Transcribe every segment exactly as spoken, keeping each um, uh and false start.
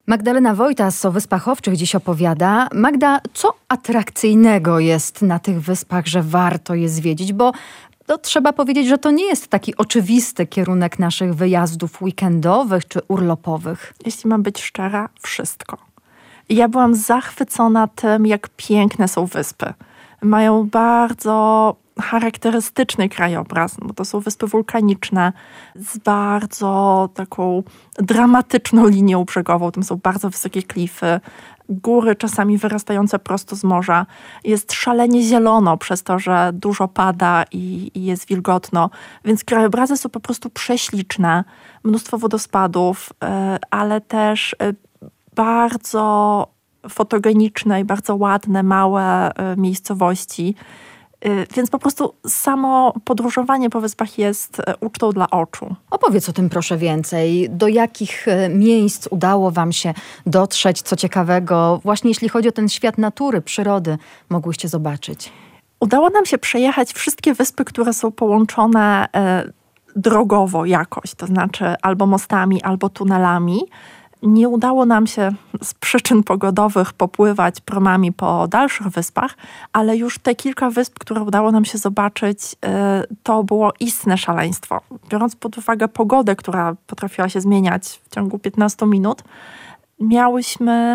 Magdalena Wojtas o Wyspach Owczych dziś opowiada. Magda, co atrakcyjnego jest na tych wyspach, że warto je zwiedzić? Bo to trzeba powiedzieć, że to nie jest taki oczywisty kierunek naszych wyjazdów weekendowych czy urlopowych. Jeśli mam być szczera, wszystko. Ja byłam zachwycona tym, jak piękne są wyspy. Mają bardzo charakterystyczny krajobraz, bo to są wyspy wulkaniczne z bardzo taką dramatyczną linią brzegową. Tam są bardzo wysokie klify, góry czasami wyrastające prosto z morza. Jest szalenie zielono przez to, że dużo pada i, i jest wilgotno, więc krajobrazy są po prostu prześliczne. Mnóstwo wodospadów, ale też bardzo fotogeniczne i bardzo ładne, małe miejscowości. Więc po prostu samo podróżowanie po wyspach jest ucztą dla oczu. Opowiedz o tym proszę więcej. Do jakich miejsc udało wam się dotrzeć? Co ciekawego, właśnie jeśli chodzi o ten świat natury, przyrody, mogłyście zobaczyć? Udało nam się przejechać wszystkie wyspy, które są połączone e, drogowo jakoś, to znaczy albo mostami, albo tunelami. Nie udało nam się z przyczyn pogodowych popływać promami po dalszych wyspach, ale już te kilka wysp, które udało nam się zobaczyć, to było istne szaleństwo. Biorąc pod uwagę pogodę, która potrafiła się zmieniać w ciągu piętnastu minut, miałyśmy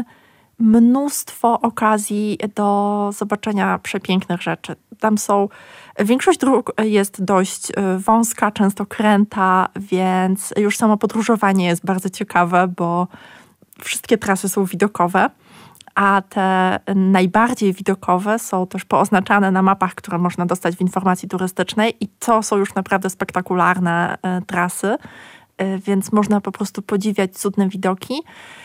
mnóstwo okazji do zobaczenia przepięknych rzeczy. Tam są, większość dróg jest dość wąska, często kręta, więc już samo podróżowanie jest bardzo ciekawe, bo wszystkie trasy są widokowe, a te najbardziej widokowe są też pooznaczane na mapach, które można dostać w informacji turystycznej i to są już naprawdę spektakularne trasy, więc można po prostu podziwiać cudne widoki.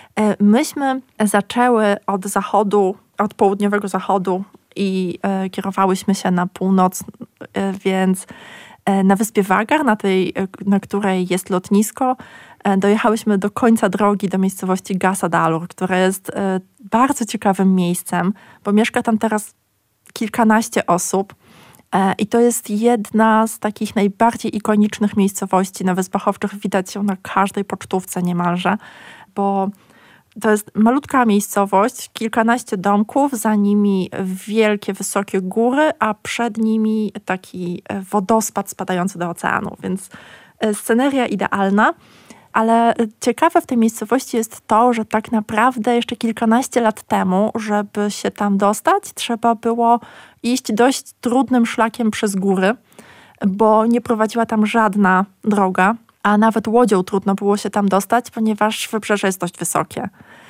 Myśmy zaczęły od zachodu, od południowego zachodu i e, kierowałyśmy się na północ, e, więc e, na wyspie Vagar, na tej, na której jest lotnisko, e, dojechałyśmy do końca drogi, do miejscowości Gasadalur, która jest e, bardzo ciekawym miejscem, bo mieszka tam teraz kilkanaście osób e, i to jest jedna z takich najbardziej ikonicznych miejscowości na Wyspach Owczych. Widać ją na każdej pocztówce niemalże, bo to jest malutka miejscowość, kilkanaście domków, za nimi wielkie, wysokie góry, a przed nimi taki wodospad spadający do oceanu, więc sceneria idealna. Ale ciekawe w tej miejscowości jest to, że tak naprawdę jeszcze kilkanaście lat temu, żeby się tam dostać, trzeba było iść dość trudnym szlakiem przez góry, bo nie prowadziła tam żadna droga. A nawet łodzią trudno było się tam dostać, ponieważ wybrzeże jest dość wysokie.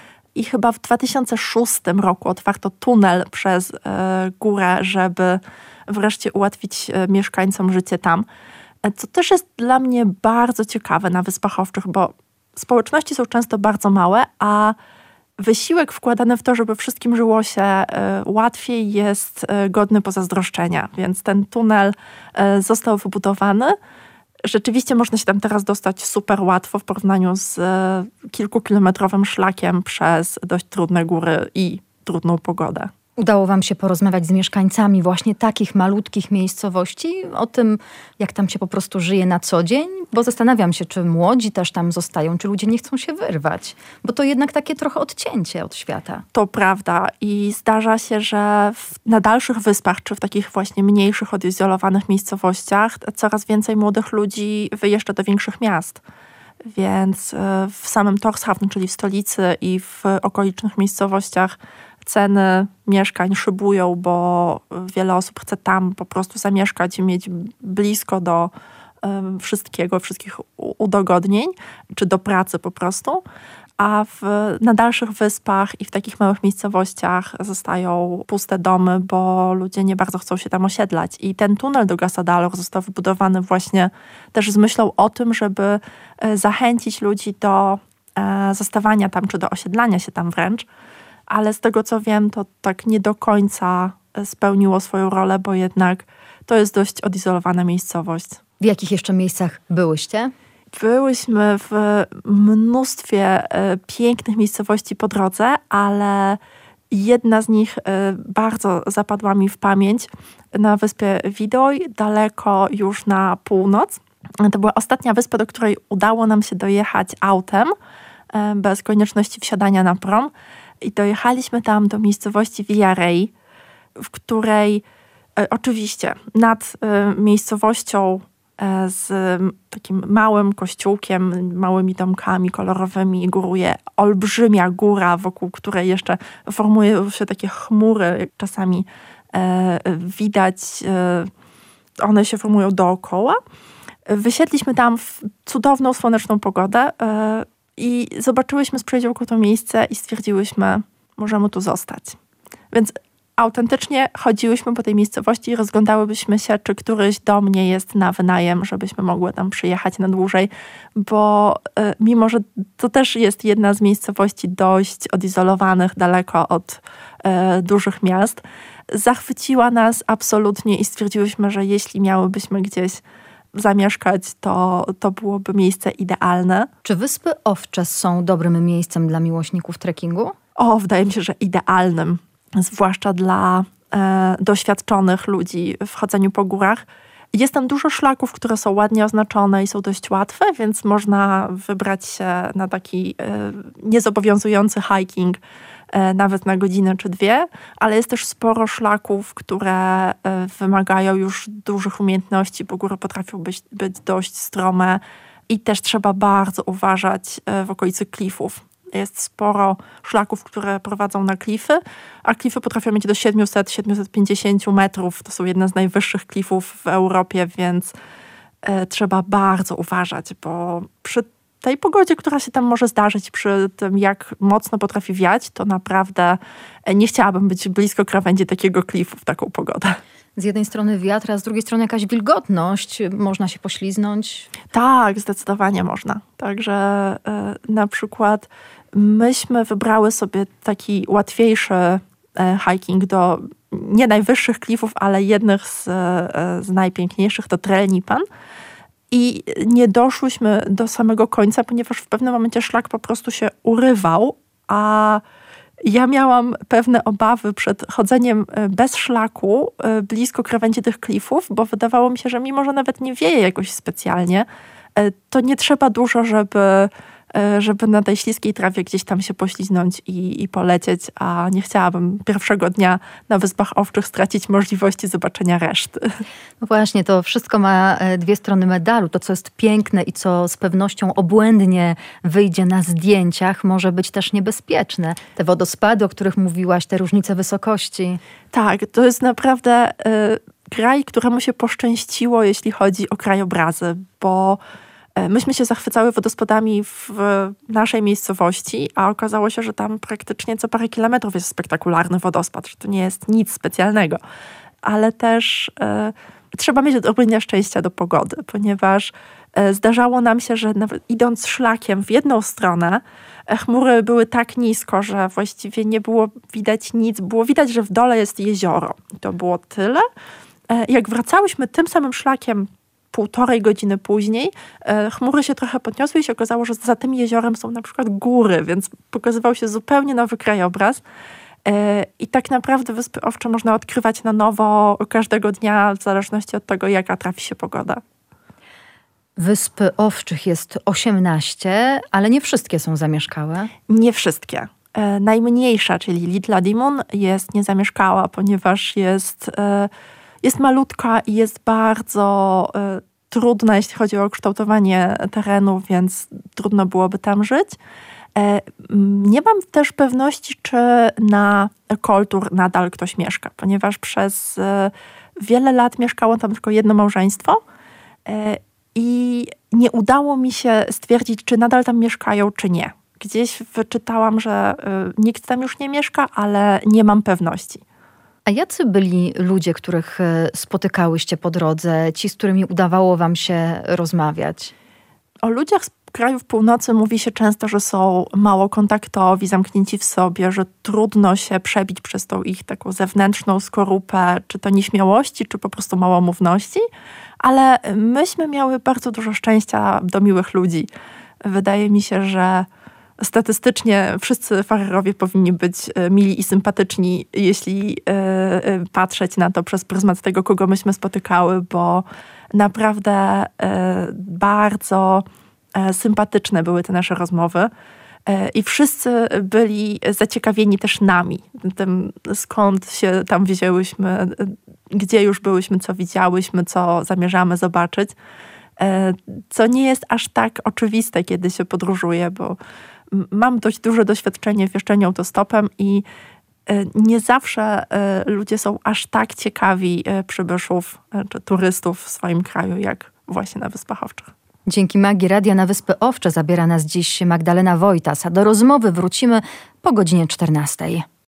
I chyba w dwa tysiące szóstym roku otwarto tunel przez e, górę, żeby wreszcie ułatwić e, mieszkańcom życie tam. E, co też jest dla mnie bardzo ciekawe na Wyspach Owczych, bo społeczności są często bardzo małe, a wysiłek wkładany w to, żeby wszystkim żyło się e, łatwiej, jest e, godny pozazdroszczenia. Więc ten tunel e, został wybudowany. Rzeczywiście można się tam teraz dostać super łatwo w porównaniu z e, kilkukilometrowym szlakiem przez dość trudne góry i trudną pogodę. Udało wam się porozmawiać z mieszkańcami właśnie takich malutkich miejscowości, o tym, jak tam się po prostu żyje na co dzień? Bo zastanawiam się, czy młodzi też tam zostają, czy ludzie nie chcą się wyrwać. Bo to jednak takie trochę odcięcie od świata. To prawda i zdarza się, że w, na dalszych wyspach, czy w takich właśnie mniejszych, odizolowanych miejscowościach coraz więcej młodych ludzi wyjeżdża do większych miast. Więc w samym Tórshavn, czyli w stolicy i w okolicznych miejscowościach ceny mieszkań szybują, bo wiele osób chce tam po prostu zamieszkać i mieć blisko do um, wszystkiego, wszystkich udogodnień, czy do pracy po prostu. A w, na dalszych wyspach i w takich małych miejscowościach zostają puste domy, bo ludzie nie bardzo chcą się tam osiedlać. I ten tunel do Gasadalur został wybudowany właśnie też z myślą o tym, żeby zachęcić ludzi do e, zostawania tam, czy do osiedlania się tam wręcz. Ale z tego, co wiem, to tak nie do końca spełniło swoją rolę, bo jednak to jest dość odizolowana miejscowość. W jakich jeszcze miejscach byłyście? Byłyśmy w mnóstwie e, pięknych miejscowości po drodze, ale jedna z nich e, bardzo zapadła mi w pamięć na wyspie Widoj, daleko już na północ. To była ostatnia wyspa, do której udało nam się dojechać autem, bez konieczności wsiadania na prom. I dojechaliśmy tam do miejscowości Villarey, w której oczywiście nad miejscowością z takim małym kościółkiem, małymi domkami kolorowymi góruje olbrzymia góra, wokół której jeszcze formują się takie chmury. Czasami widać, one się formują dookoła. Wysiedliśmy tam w cudowną, słoneczną pogodę i zobaczyłyśmy z przyjaciółką to miejsce i stwierdziłyśmy, możemy tu zostać. Więc autentycznie chodziłyśmy po tej miejscowości i rozglądałybyśmy się, czy któryś dom nie jest na wynajem, żebyśmy mogły tam przyjechać na dłużej, bo y, mimo, że to też jest jedna z miejscowości dość odizolowanych, daleko od y, dużych miast, zachwyciła nas absolutnie i stwierdziłyśmy, że jeśli miałybyśmy gdzieś zamieszkać, to, to byłoby miejsce idealne. Czy Wyspy Owcze są dobrym miejscem dla miłośników trekkingu? O, wydaje mi się, że idealnym. Zwłaszcza dla e, doświadczonych ludzi w chodzeniu po górach. Jest tam dużo szlaków, które są ładnie oznaczone i są dość łatwe, więc można wybrać się na taki e, niezobowiązujący hiking e, nawet na godzinę czy dwie, ale jest też sporo szlaków, które e, wymagają już dużych umiejętności, bo góry potrafią być, być dość strome i też trzeba bardzo uważać e, w okolicy klifów. Jest sporo szlaków, które prowadzą na klify, a klify potrafią mieć do siedemset do siedmiuset pięćdziesięciu metrów. To są jedne z najwyższych klifów w Europie, więc e, trzeba bardzo uważać, bo przy tej pogodzie, która się tam może zdarzyć, przy tym jak mocno potrafi wiać, to naprawdę nie chciałabym być blisko krawędzi takiego klifu w taką pogodę. Z jednej strony wiatr, a z drugiej strony jakaś wilgotność. Można się pośliznąć. Tak, zdecydowanie można. Także y, na przykład myśmy wybrały sobie taki łatwiejszy y, hiking do nie najwyższych klifów, ale jednych z, y, z najpiękniejszych, to Trelnipan. I nie doszłyśmy do samego końca, ponieważ w pewnym momencie szlak po prostu się urywał, a ja miałam pewne obawy przed chodzeniem bez szlaku blisko krawędzi tych klifów, bo wydawało mi się, że mimo, że nawet nie wieje jakoś specjalnie, to nie trzeba dużo, żeby, żeby na tej śliskiej trawie gdzieś tam się pośliznąć i, i polecieć, a nie chciałabym pierwszego dnia na Wyspach Owczych stracić możliwości zobaczenia reszty. No właśnie, to wszystko ma dwie strony medalu. To, co jest piękne i co z pewnością obłędnie wyjdzie na zdjęciach, może być też niebezpieczne. Te wodospady, o których mówiłaś, te różnice wysokości. Tak, to jest naprawdę y, kraj, któremu się poszczęściło, jeśli chodzi o krajobrazy, bo myśmy się zachwycały wodospadami w naszej miejscowości, a okazało się, że tam praktycznie co parę kilometrów jest spektakularny wodospad, że to nie jest nic specjalnego. Ale też e, trzeba mieć odrobinę szczęścia do pogody, ponieważ e, zdarzało nam się, że nawet idąc szlakiem w jedną stronę, e, chmury były tak nisko, że właściwie nie było widać nic. Było widać, że w dole jest jezioro. I to było tyle. E, jak wracałyśmy tym samym szlakiem półtorej godziny później, e, chmury się trochę podniosły i się okazało, że za tym jeziorem są na przykład góry, więc pokazywał się zupełnie nowy krajobraz. E, I tak naprawdę Wyspy Owcze można odkrywać na nowo każdego dnia, w zależności od tego, jaka trafi się pogoda. Wyspy Owczych jest osiemnaście, ale nie wszystkie są zamieszkałe. Nie wszystkie. E, najmniejsza, czyli Litla Dimun, jest niezamieszkała, ponieważ jest... E, Jest malutka i jest bardzo y, trudna, jeśli chodzi o kształtowanie terenu, więc trudno byłoby tam żyć. E, nie mam też pewności, czy na Koltur nadal ktoś mieszka, ponieważ przez y, wiele lat mieszkało tam tylko jedno małżeństwo e, i nie udało mi się stwierdzić, czy nadal tam mieszkają, czy nie. Gdzieś wyczytałam, że y, nikt tam już nie mieszka, ale nie mam pewności. A jacy byli ludzie, których spotykałyście po drodze, ci, z którymi udawało wam się rozmawiać? O ludziach z krajów północy mówi się często, że są mało kontaktowi, zamknięci w sobie, że trudno się przebić przez tą ich taką zewnętrzną skorupę, czy to nieśmiałości, czy po prostu małomówności, ale myśmy miały bardzo dużo szczęścia do miłych ludzi. Wydaje mi się, że statystycznie wszyscy farerowie powinni być mili i sympatyczni, jeśli y, y, patrzeć na to przez pryzmat tego, kogo myśmy spotykały, bo naprawdę y, bardzo y, sympatyczne były te nasze rozmowy. I wszyscy byli zaciekawieni też nami, tym skąd się tam wzięłyśmy, gdzie już byłyśmy, co widziałyśmy, co zamierzamy zobaczyć. Co nie jest aż tak oczywiste, kiedy się podróżuje, bo mam dość duże doświadczenie w jeżdżeniu autostopem i nie zawsze ludzie są aż tak ciekawi przybyszów czy turystów w swoim kraju, jak właśnie na Wyspach Owczych. Dzięki magii radia na Wyspy Owcze zabiera nas dziś Magdalena Wojtas, a do rozmowy wrócimy po godzinie czternastej.